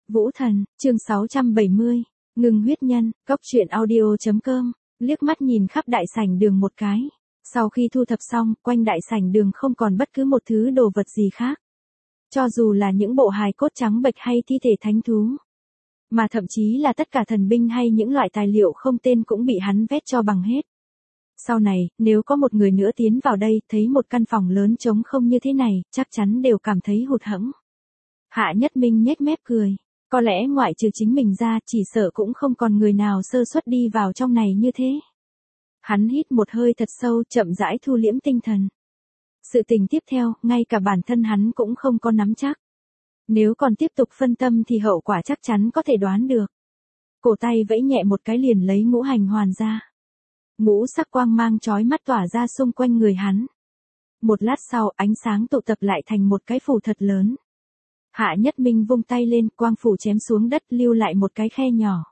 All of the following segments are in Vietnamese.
Vũ Thần, chương 670, ngừng huyết nhân, cóc truyện audio.com, liếc mắt nhìn khắp đại sảnh đường một cái. Sau khi thu thập xong, quanh đại sảnh đường không còn bất cứ một thứ đồ vật gì khác. Cho dù là những bộ hài cốt trắng bệch hay thi thể thánh thú. Mà thậm chí là tất cả thần binh hay những loại tài liệu không tên cũng bị hắn vét cho bằng hết. Sau này, nếu có một người nữa tiến vào đây, thấy một căn phòng lớn trống không như thế này, chắc chắn đều cảm thấy hụt hẫng. Hạ Nhất Minh nhếch mép cười. Có lẽ ngoại trừ chính mình ra, chỉ sợ cũng không còn người nào sơ suất đi vào trong này như thế. Hắn hít một hơi thật sâu, chậm rãi thu liễm tinh thần. Sự tình tiếp theo, ngay cả bản thân hắn cũng không có nắm chắc. Nếu còn tiếp tục phân tâm thì hậu quả chắc chắn có thể đoán được. Cổ tay vẫy nhẹ một cái liền lấy ngũ hành hoàn ra. Ngũ sắc quang mang chói mắt tỏa ra xung quanh người hắn. Một lát sau, ánh sáng tụ tập lại thành một cái phủ thật lớn. Hạ Nhất Minh vung tay lên, quang phủ chém xuống đất, lưu lại một cái khe nhỏ.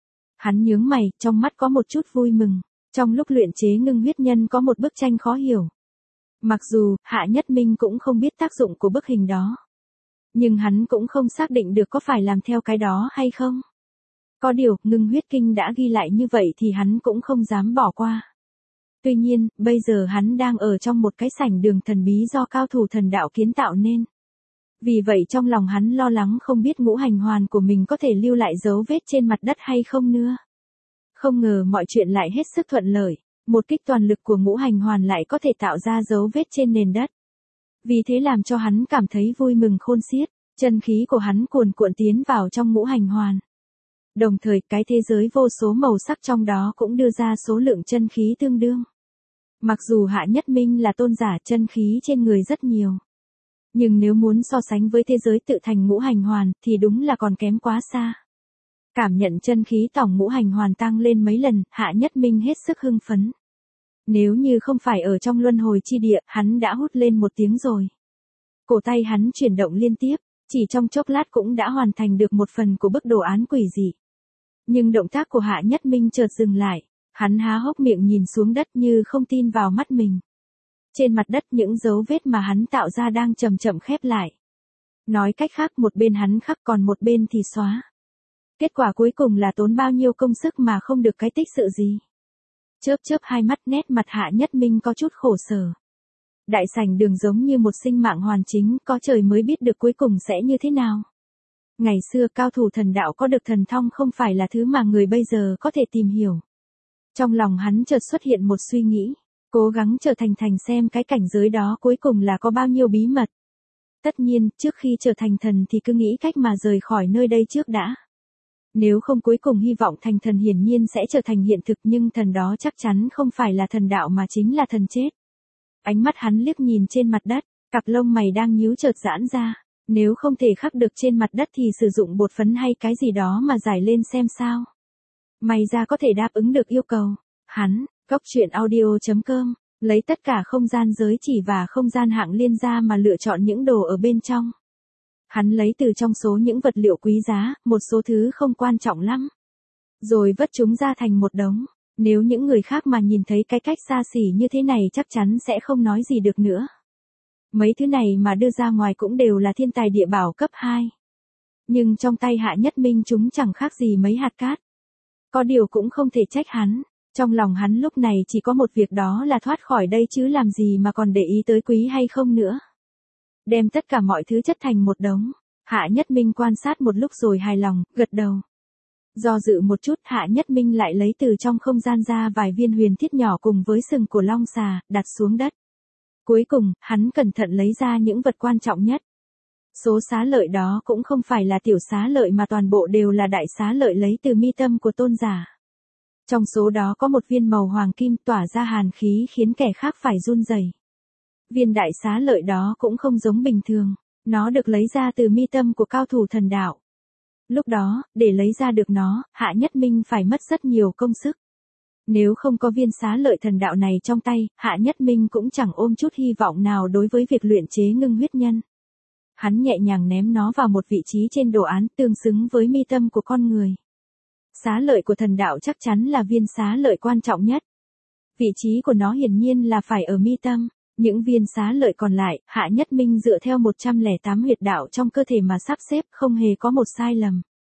Hắn nhướng mày, trong mắt có một chút vui mừng. Trong lúc luyện chế ngưng huyết nhân có một bức tranh khó hiểu. Mặc dù, Hạ Nhất Minh cũng không biết tác dụng của bức hình đó. Nhưng hắn cũng không xác định được có phải làm theo cái đó hay không. Có điều, ngưng huyết kinh đã ghi lại như vậy thì hắn cũng không dám bỏ qua. Tuy nhiên, bây giờ hắn đang ở trong một cái sảnh đường thần bí do cao thủ thần đạo kiến tạo nên. Vì vậy trong lòng hắn lo lắng không biết ngũ hành hoàn của mình có thể lưu lại dấu vết trên mặt đất hay không nữa. Không ngờ mọi chuyện lại hết sức thuận lợi. Một kích toàn lực của ngũ hành hoàn lại có thể tạo ra dấu vết trên nền đất. Vì thế làm cho hắn cảm thấy vui mừng khôn xiết. Chân khí của hắn cuồn cuộn tiến vào trong ngũ hành hoàn. Đồng thời cái thế giới vô số màu sắc trong đó cũng đưa ra số lượng chân khí tương đương. Mặc dù Hạ Nhất Minh là tôn giả, chân khí trên người rất nhiều. Nhưng nếu muốn so sánh với thế giới tự thành ngũ hành hoàn thì đúng là còn kém quá xa. Cảm nhận chân khí tổng ngũ hành hoàn tăng lên mấy lần, Hạ Nhất Minh hết sức hưng phấn. Nếu như không phải ở trong luân hồi chi địa, hắn đã hút lên một tiếng rồi. Cổ tay hắn chuyển động liên tiếp, chỉ trong chốc lát cũng đã hoàn thành được một phần của bức đồ án quỷ dị. Nhưng động tác của Hạ Nhất Minh chợt dừng lại, hắn há hốc miệng nhìn xuống đất như không tin vào mắt mình. Trên mặt đất những dấu vết mà hắn tạo ra đang chậm chậm khép lại. Nói cách khác, một bên hắn khắc còn một bên thì xóa. Kết quả cuối cùng là tốn bao nhiêu công sức mà không được cái tích sự gì. Chớp chớp hai mắt, nét mặt Hạ Nhất Minh có chút khổ sở. Đại sảnh đường giống như một sinh mạng hoàn chính, có trời mới biết được cuối cùng sẽ như thế nào. Ngày xưa cao thủ thần đạo có được thần thông không phải là thứ mà người bây giờ có thể tìm hiểu. Trong lòng hắn chợt xuất hiện một suy nghĩ, cố gắng trở thành thần xem cái cảnh giới đó cuối cùng là có bao nhiêu bí mật. Tất nhiên, trước khi trở thành thần thì cứ nghĩ cách mà rời khỏi nơi đây trước đã. Nếu không cuối cùng hy vọng thành thần hiển nhiên sẽ trở thành hiện thực, nhưng thần đó chắc chắn không phải là thần đạo mà chính là thần chết. Ánh mắt hắn liếc nhìn trên mặt đất, cặp lông mày đang nhíu chợt giãn ra. Nếu không thể khắc được trên mặt đất thì sử dụng bột phấn hay cái gì đó mà giải lên xem sao. May ra có thể đáp ứng được yêu cầu. Hắn, cóc truyện audio.com, lấy tất cả không gian giới chỉ và không gian hạng liên ra mà lựa chọn những đồ ở bên trong. Hắn lấy từ trong số những vật liệu quý giá, một số thứ không quan trọng lắm. Rồi vất chúng ra thành một đống. Nếu những người khác mà nhìn thấy cái cách xa xỉ như thế này chắc chắn sẽ không nói gì được nữa. Mấy thứ này mà đưa ra ngoài cũng đều là thiên tài địa bảo cấp 2. Nhưng trong tay Hạ Nhất Minh chúng chẳng khác gì mấy hạt cát. Có điều cũng không thể trách hắn. Trong lòng hắn lúc này chỉ có một việc, đó là thoát khỏi đây chứ làm gì mà còn để ý tới quý hay không nữa. Đem tất cả mọi thứ chất thành một đống. Hạ Nhất Minh quan sát một lúc rồi hài lòng, gật đầu. Do dự một chút, Hạ Nhất Minh lại lấy từ trong không gian ra vài viên huyền thiết nhỏ cùng với sừng của long xà, đặt xuống đất. Cuối cùng, hắn cẩn thận lấy ra những vật quan trọng nhất. Số xá lợi đó cũng không phải là tiểu xá lợi mà toàn bộ đều là đại xá lợi lấy từ mi tâm của tôn giả. Trong số đó có một viên màu hoàng kim tỏa ra hàn khí khiến kẻ khác phải run rẩy. Viên đại xá lợi đó cũng không giống bình thường, nó được lấy ra từ mi tâm của cao thủ thần đạo. Lúc đó, để lấy ra được nó, Hạ Nhất Minh phải mất rất nhiều công sức. Nếu không có viên xá lợi thần đạo này trong tay, Hạ Nhất Minh cũng chẳng ôm chút hy vọng nào đối với việc luyện chế ngưng huyết nhân. Hắn nhẹ nhàng ném nó vào một vị trí trên đồ án tương xứng với mi tâm của con người. Xá lợi của thần đạo chắc chắn là viên xá lợi quan trọng nhất. Vị trí của nó hiển nhiên là phải ở mi tâm. Những viên xá lợi còn lại, Hạ Nhất Minh dựa theo 108 huyệt đạo trong cơ thể mà sắp xếp, không hề có một sai lầm.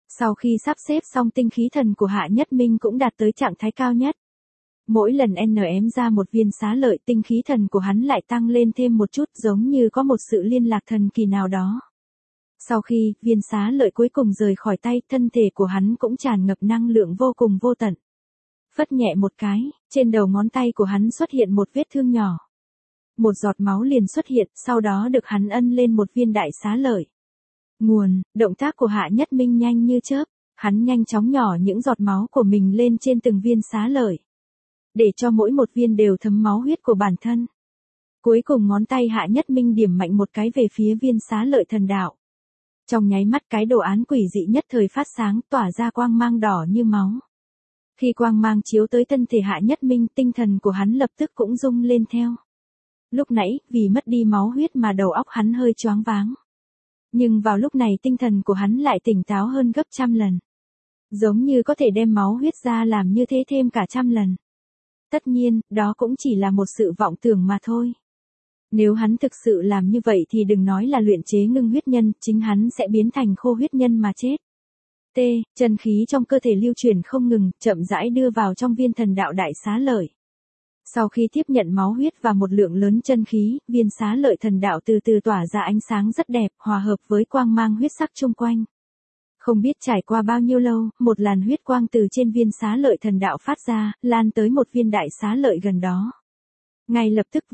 Sau khi sắp xếp xong tinh khí thần của Hạ Nhất Minh cũng đạt tới trạng thái cao nhất. Mỗi lần ém ra một viên xá lợi tinh khí thần của hắn lại tăng lên thêm một chút giống như có một sự liên lạc thần kỳ nào đó. Sau khi viên xá lợi cuối cùng rời khỏi tay, thân thể của hắn cũng tràn ngập năng lượng vô cùng vô tận. Phất nhẹ một cái, trên đầu ngón tay của hắn xuất hiện một vết thương nhỏ. Một giọt máu liền xuất hiện, sau đó được hắn ân lên một viên đại xá lợi. Động tác của Hạ Nhất Minh nhanh như chớp, hắn nhanh chóng nhỏ những giọt máu của mình lên trên từng viên xá lợi. Để cho mỗi một viên đều thấm máu huyết của bản thân. Cuối cùng ngón tay Hạ Nhất Minh điểm mạnh một cái về phía viên xá lợi thần đạo. Trong nháy mắt cái đồ án quỷ dị nhất thời phát sáng, tỏa ra quang mang đỏ như máu. Khi quang mang chiếu tới thân thể Hạ Nhất Minh, tinh thần của hắn lập tức cũng rung lên theo. Lúc nãy, vì mất đi máu huyết mà đầu óc hắn hơi choáng váng. Nhưng vào lúc này tinh thần của hắn lại tỉnh táo hơn gấp trăm lần. Giống như có thể đem máu huyết ra làm như thế thêm cả trăm lần. Tất nhiên, đó cũng chỉ là một sự vọng tưởng mà thôi. Nếu hắn thực sự làm như vậy thì đừng nói là luyện chế ngưng huyết nhân, chính hắn sẽ biến thành khô huyết nhân mà chết. Chân khí trong cơ thể lưu chuyển không ngừng, chậm rãi đưa vào trong viên thần đạo đại xá lợi. Sau khi tiếp nhận máu huyết và một lượng lớn chân khí, viên xá lợi thần đạo từ từ tỏa ra ánh sáng rất đẹp, hòa hợp với quang mang huyết sắc chung quanh. Không biết trải qua bao nhiêu lâu, một làn huyết quang từ trên viên xá lợi thần đạo phát ra, lan tới một viên đại xá lợi gần đó. Ngay lập tức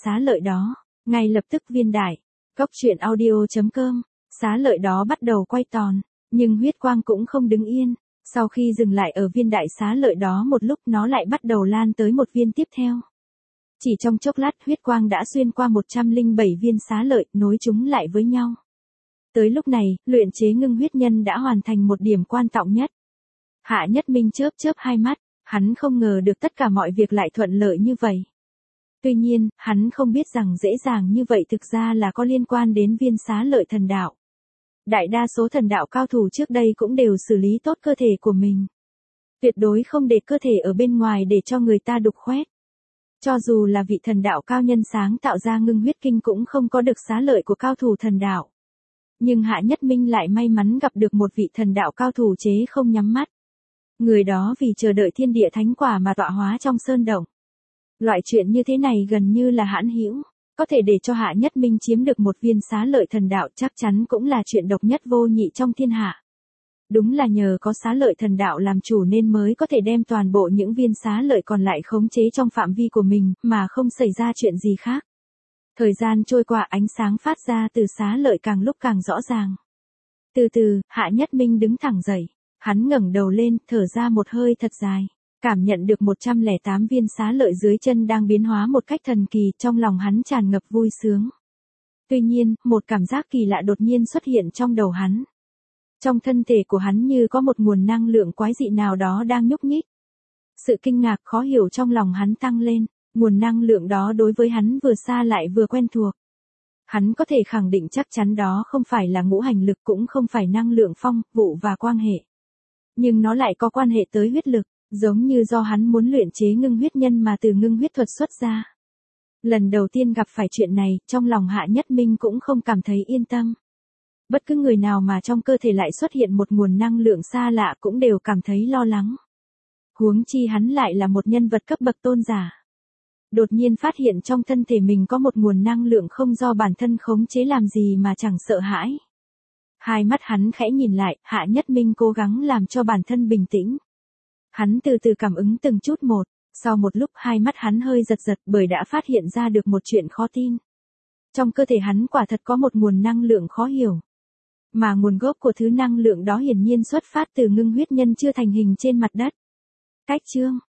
viên đại. Cốc truyện audio.com, xá lợi đó bắt đầu quay tròn, nhưng huyết quang cũng không đứng yên. Sau khi dừng lại ở viên đại xá lợi đó một lúc, nó lại bắt đầu lan tới một viên tiếp theo. Chỉ trong chốc lát huyết quang đã xuyên qua 107 viên xá lợi, nối chúng lại với nhau. Tới lúc này, luyện chế ngưng huyết nhân đã hoàn thành một điểm quan trọng nhất. Hạ Nhất Minh chớp hai mắt, hắn không ngờ được tất cả mọi việc lại thuận lợi như vậy. Tuy nhiên, hắn không biết rằng dễ dàng như vậy thực ra là có liên quan đến viên xá lợi thần đạo. Đại đa số thần đạo cao thủ trước đây cũng đều xử lý tốt cơ thể của mình. Tuyệt đối không để cơ thể ở bên ngoài để cho người ta đục khoét. Cho dù là vị thần đạo cao nhân sáng tạo ra ngưng huyết kinh cũng không có được xá lợi của cao thủ thần đạo. Nhưng Hạ Nhất Minh lại may mắn gặp được một vị thần đạo cao thủ chế không nhắm mắt. Người đó vì chờ đợi thiên địa thánh quả mà tọa hóa trong sơn động. Loại chuyện như thế này gần như là hãn hữu, có thể để cho Hạ Nhất Minh chiếm được một viên xá lợi thần đạo chắc chắn cũng là chuyện độc nhất vô nhị trong thiên hạ. Đúng là nhờ có xá lợi thần đạo làm chủ nên mới có thể đem toàn bộ những viên xá lợi còn lại khống chế trong phạm vi của mình mà không xảy ra chuyện gì khác. Thời gian trôi qua, ánh sáng phát ra từ xá lợi càng lúc càng rõ ràng. Từ từ, Hạ Nhất Minh đứng thẳng dậy, hắn ngẩng đầu lên, thở ra một hơi thật dài. Cảm nhận được 108 viên xá lợi dưới chân đang biến hóa một cách thần kỳ, trong lòng hắn tràn ngập vui sướng. Tuy nhiên, một cảm giác kỳ lạ đột nhiên xuất hiện trong đầu hắn. Trong thân thể của hắn như có một nguồn năng lượng quái dị nào đó đang nhúc nhích. Sự kinh ngạc khó hiểu trong lòng hắn tăng lên, nguồn năng lượng đó đối với hắn vừa xa lại vừa quen thuộc. Hắn có thể khẳng định chắc chắn đó không phải là ngũ hành lực cũng không phải năng lượng phong, vụ và quang hệ. Nhưng nó lại có quan hệ tới huyết lực. Giống như do hắn muốn luyện chế ngưng huyết nhân mà từ ngưng huyết thuật xuất ra. Lần đầu tiên gặp phải chuyện này, trong lòng Hạ Nhất Minh cũng không cảm thấy yên tâm. Bất cứ người nào mà trong cơ thể lại xuất hiện một nguồn năng lượng xa lạ cũng đều cảm thấy lo lắng. Huống chi hắn lại là một nhân vật cấp bậc tôn giả. Đột nhiên phát hiện trong thân thể mình có một nguồn năng lượng không do bản thân khống chế làm gì mà chẳng sợ hãi. Hai mắt hắn khẽ nhìn lại, Hạ Nhất Minh cố gắng làm cho bản thân bình tĩnh. Hắn từ từ cảm ứng từng chút một, sau một lúc hai mắt hắn hơi giật bởi đã phát hiện ra được một chuyện khó tin. Trong cơ thể hắn quả thật có một nguồn năng lượng khó hiểu. Mà nguồn gốc của thứ năng lượng đó hiển nhiên xuất phát từ ngưng huyết nhân chưa thành hình trên mặt đất. Cách chương